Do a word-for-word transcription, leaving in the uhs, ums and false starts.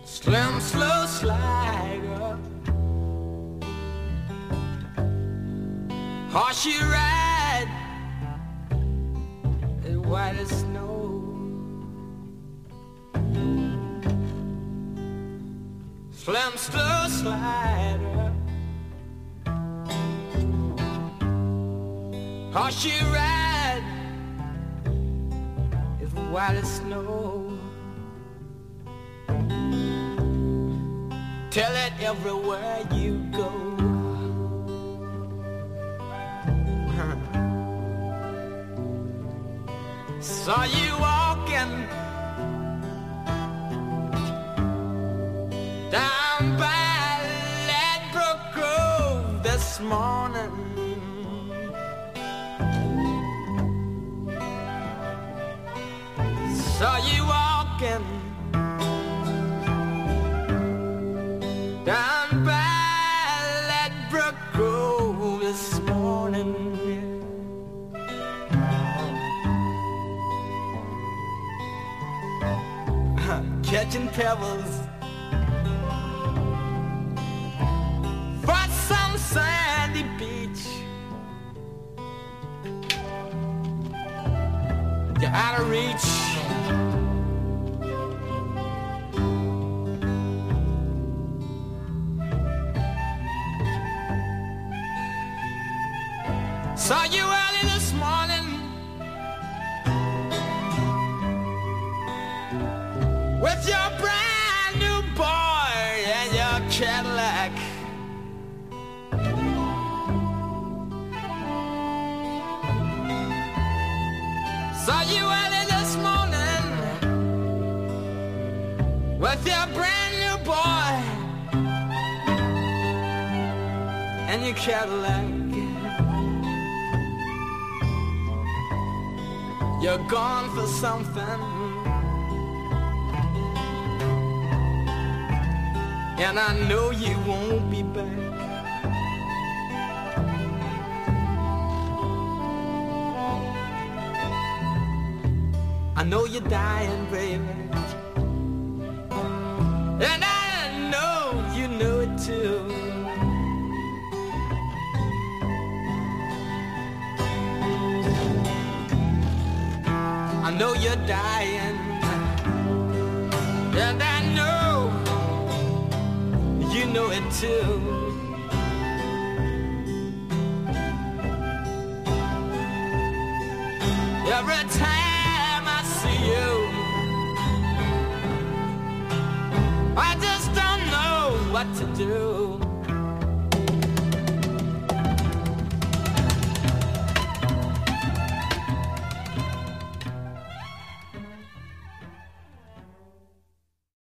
Slim, slow slider, horse you ride, as white as snow. Slim, slow slider, horse you ride, as white as snow. Tell it everywhere you go. Saw you walking down by Ladbroke Grove this morning. Saw you walking down by Ladbroke Grove this morning. Catching pebbles for some sandy beach. You're out of reach. Saw you early this morning with your brand new boy and your Cadillac. Saw you early this morning with your brand new boy and your Cadillac. You're gone for something, and I know you won't be back. I know you're dying, baby, and I know you know it too. I know you're dying, and I know you know it too. Every time I see you, I just don't know what to do.